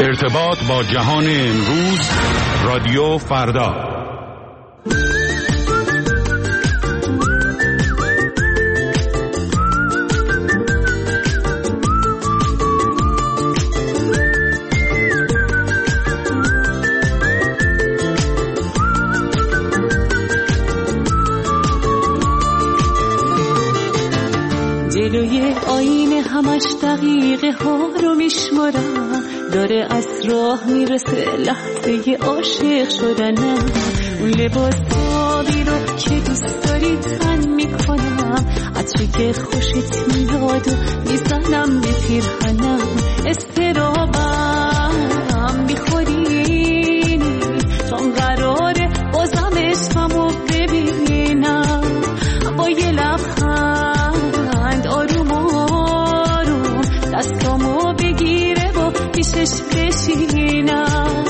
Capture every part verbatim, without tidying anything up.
ارتباط با جهان امروز، رادیو فردا. جلوی آینه همش دقیقه ها رو میشمارم، داره از راه میرسه لحظه عاشق شدنم. اون لباس آبی رو که دوست داری تن میکنم، عطری که خوشت میاد و میزنم به پیرهنم. استرابم میخورینی چون قراره بازم عشقمو ببینم. با یه لبخند آروم آروم دستامو بگیره و پیشش بشینم.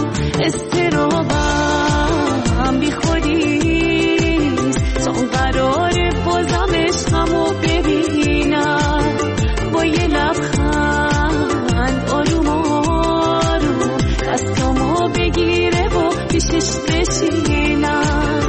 استرابم بیخودیست چون قراره بازم عشقمو ببینم. با یه لبخند آروم آروم دستامو بگیره و پیشش بشینم.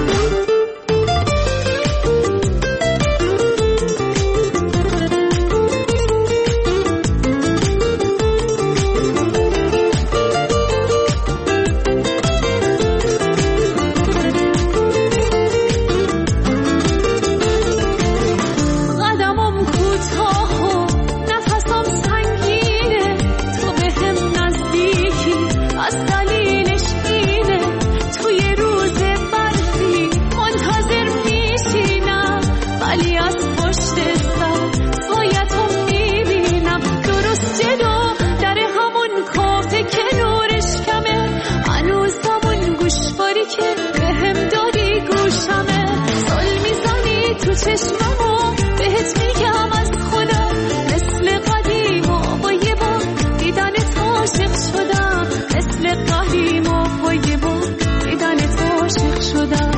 چشممو بهت میگم از خدا، مثل قدیم و با یه بار دیدنت عاشق شدم. مثل قدیم و با یه بار دیدنت عاشق شدم.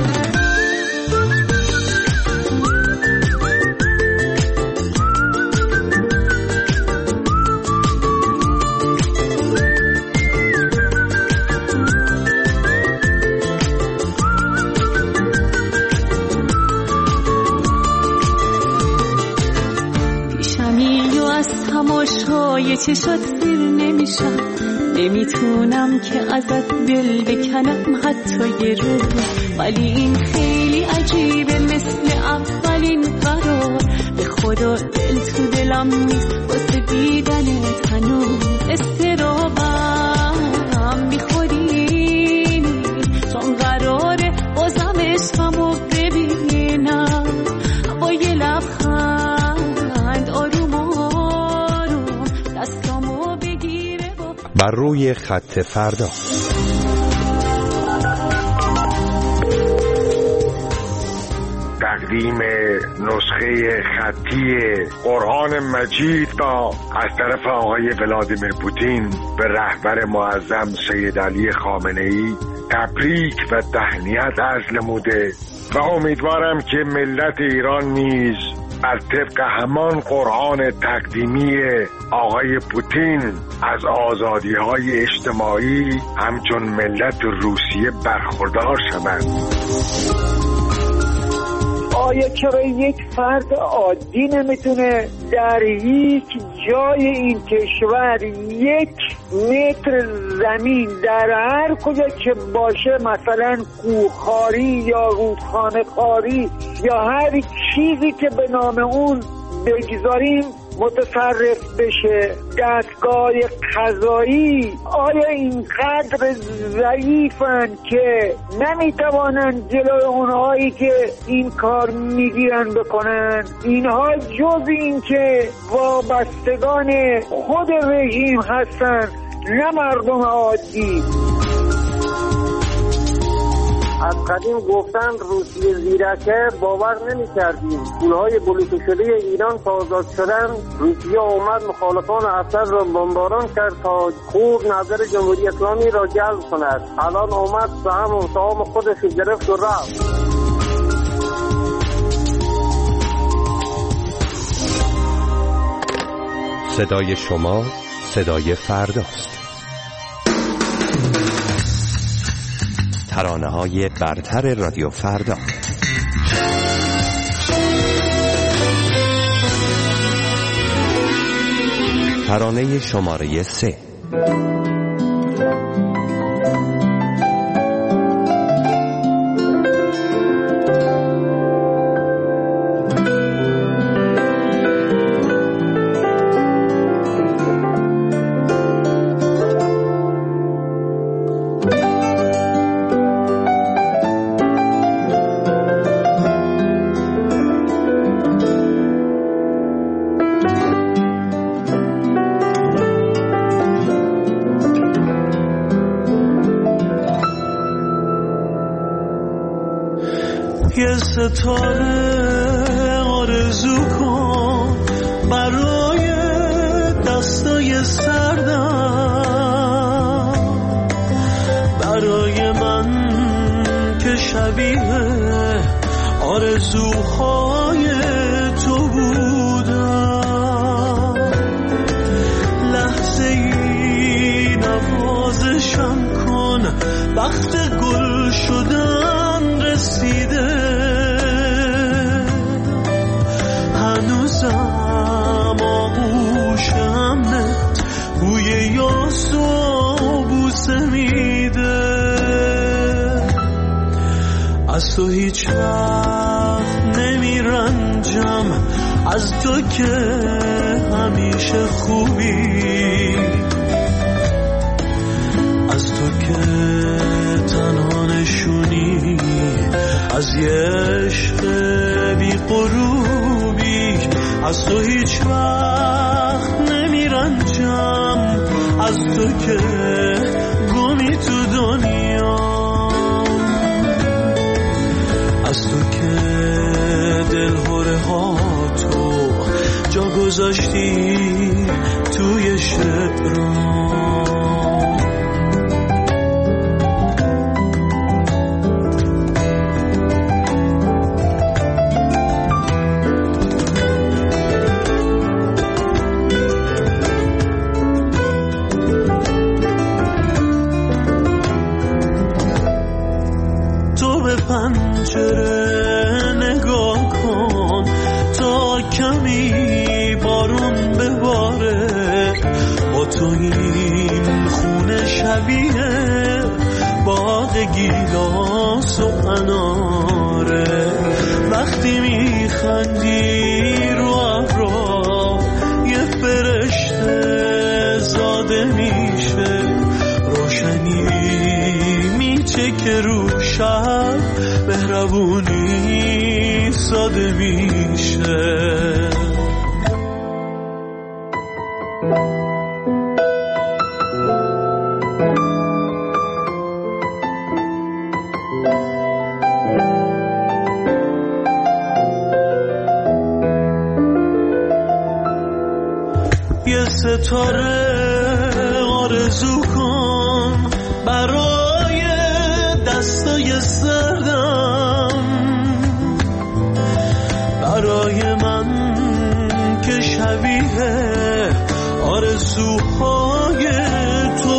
تماشای چشات سیر نمیشم، نمیتونم که ازت دل بکنم حتی یه رو. ولی این خیلی عجیبه مثل اولین قرار، به خدا دل تو دلم نیست واسه دیدنت هنوز. استرابم بیخودینی چون قراره بازم عشقمو ببینم. با یه لبخند آروم بر روی خط فردا. تقدیم نسخه خطی قرآن مجید را از طرف آقای ولادیمیر پوتین به رهبر معظم سید علی خامنه‌ای تبریک و تهنیت عرض نموده و امیدوارم که ملت ایران نیز بر طبق همان قرآن تقدیمی آقای پوتین از آزادی‌های اجتماعی همچون ملت روسیه برخوردار شوند. آیا چرا یک فرد عادی نمیتونه در یک جای این کشور یک متر زمین در هر کجا که باشه، مثلا کوهخواری یا رودخانه خواری یا هر چیزی که به نام اون بگذاریم متصرف بشه؟ دستگاه قضایی آیا اینقدر ضعیفن که نمیتوانند جلوی اونهایی که این کار میگیرن بکنن؟ اینها جز این که وابستگان خود رژیم هستن، نه مردم عادی. از قدیم گفتن روسیه زیرکه، باور نمی کردیم. پولهای بلوکه شده ایران تا آزاد شدن، روسیه اومد مخالفان اسد را بمباران کرد تا خوب نظر جمهوری اسلامی را جلب کند. الان اومد سهم و سهام خودش گرفت و رفت. صدای شما صدای فرداست. ترانه‌های برتر رادیو فردا. ترانه شماره سه. یه ستاره آرزو کن برای دستای سردم، برای من که شبیه آرزوهای تو بودم. لحظه ای نوازشم کن، وقت گل شدن رسیده. هنوزم آغوشم نت بوی یاس و بوسه میده. از تو هیچ وقت نمیرنجم، از تو که همیشه خوبی، از تو که تنها نشونی از یه عشق بی غروبی. از تو هیچ وقت نمیرنجم، از تو که گمی تو دنیا، از تو که دلهوره ها تو جا گذاشتی توی شعرام. پنجره نگاه کن تا کمی بارون بباره. با تو این خونه شبیه باغ گیلاس و اناره. وقتی میخندی رو ابرا یه فرشته زاده میشه. روشنی میچکه رو شب، مهربونی ساده میشه. یه ستاره آرزو کن برای دستای سردم، برای من که شبیه آرزوهای تو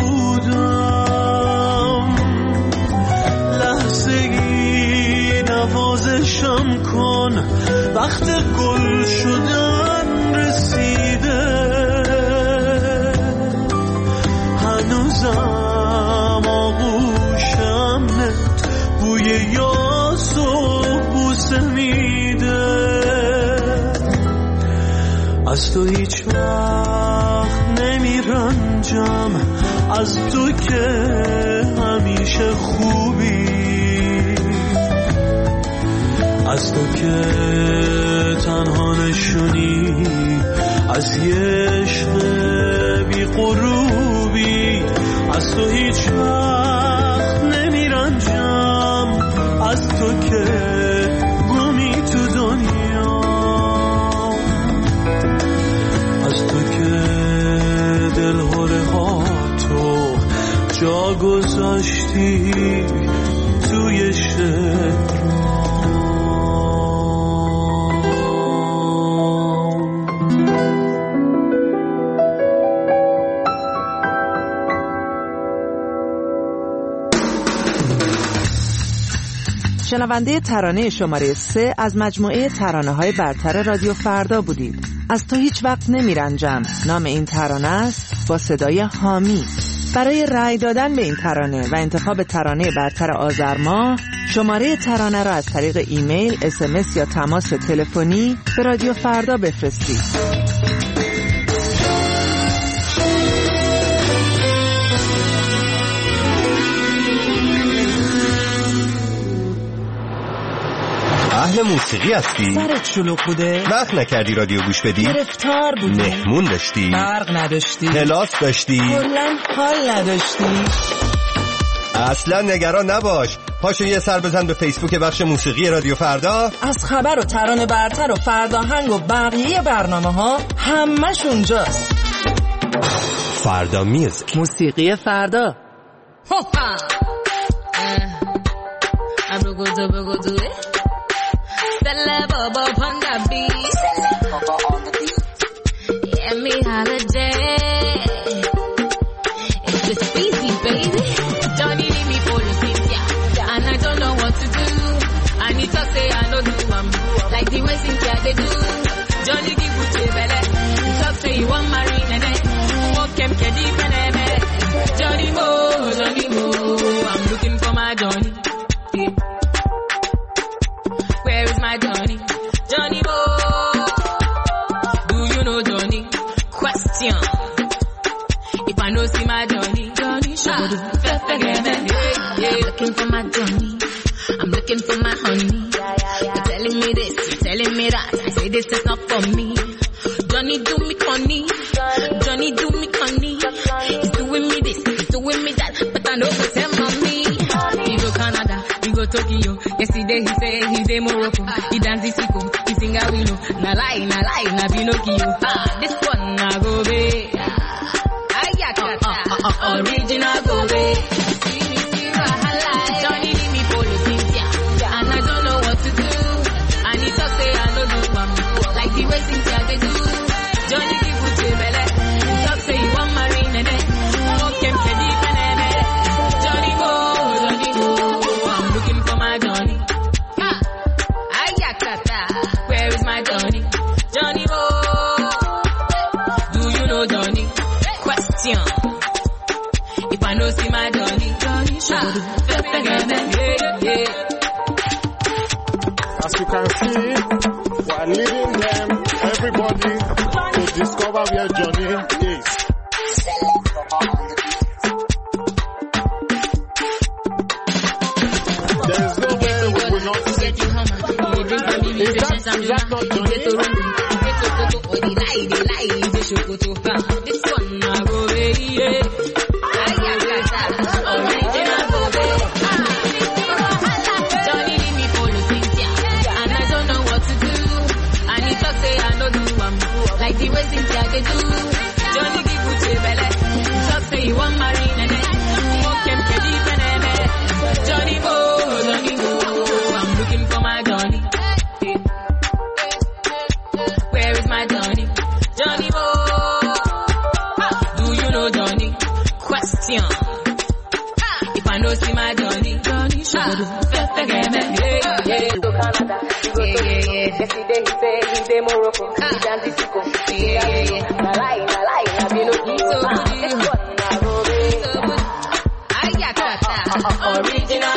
بودم. لحظه ای نوازشم کن، وقت گل شدن رسیده. هنوزم آغوشم نت بوی یاس و بوسه میده. از تو هیچ وقت نمیرنجم، از تو که همیشه خوبی، از تو که تنها نشونی از یه عشق بی غروبی. از تو هیچ وقت نمیرنجم، از تو که گمی تو دنیا، از تو که دلهوره ها تو جا گذاشتی توی شعر. شنونده ترانه شماره سه از مجموعه ترانه‌های برتر رادیو فردا بودید. از تو هیچ وقت نمیرنجم نام این ترانه است با صدای حامی. برای رأی دادن به این ترانه و انتخاب ترانه برتر آذر ماه شماره ترانه را از طریق ایمیل، اس ام اس یا تماس تلفنی به رادیو فردا بفرستید. اهل موسیقی هستی؟ سرت شلوغ بوده؟ وقت نکردی رادیو گوش بدی؟ گرفتار بودی؟ مهمون داشتی؟ برق نداشتی؟ کلاس داشتی؟ کلاً حال نداشتی؟ اصلا نگران نباش، پاشو یه سر بزن به فیسبوک بخش موسیقی رادیو فردا. از خبر و ترانه برتر و فرداهنگ و بقیه برنامه ها همش اونجاست. فردا میوزیک، موسیقی فردا. Stella Bobo on the beat. Bobo on the beat. Yeah, me holiday. It's the speedy, baby. Johnny leave me for the things, yeah. And I don't know what to do. I need to say I know do I'm like the way Cynthia they do. Johnny give you the belly. Talk say you want marine and then walk him kedi peneme. Johnny Mo, Johnny Mo. I'm looking for my Johnny. Yeah. Where is my Johnny? Johnny Boy. Do you know Johnny? Question. If I know see my Johnny, Johnny ah, yeah, yeah. Looking for my Johnny. I'm looking for my honey. You're telling me this, you're telling me that. I say this is not for me. Johnny do me conny. Johnny do me conny. He's doing me this, he's doing me that. But I know for tell mommy. He go Canada. Go Tokyo. Yesterday he say he's a Morocco. He dance the sicko, he sing a willow. Na lie, na lie, na Pinocchio. Ah, this one na go be. Ayakata, uh, uh, uh, original go be. See me, see wahala. Johnny leave me for the Cynthia, and I don't know what to do. And he talk say I no do am like the way Cynthia they do. Johnny give you the belly. He talk say you want marine and then walk him to the peneme. Johnny go, Johnny go. My Johnny, ah, ayakata. Where is my Johnny? Johnny Boy. Do you know Johnny? Question. If I know see my Johnny, Johnny, ah, yeah, yeah. As you can see, we are leading them, everybody, to discover where Johnny is. There's no way we will not see you. Is that, is that not Johnny? This one I go away. Original go away. Johnny leave me for the Cynthia, and I don't know what to do. And he talk say I no do am like the way Cynthia they do. Johnny give you the belly. Talk say you want marine and then walk him to the peneme. Johnny Bo, Johnny Bo, I'm looking for my Johnny. Where is my Johnny? Johnny Bo. Do you know Johnny? Question. If I know see my Johnny, Johnny, ah, yeah, yeah, yeah. Go Canada, go yeah, yeah, yeah. Yesterday he say he's a Morocco, he dance the sicko, yeah, yeah, yeah. Na lie, na lie, na Pinocchio. This one na go be. Ayakata, original.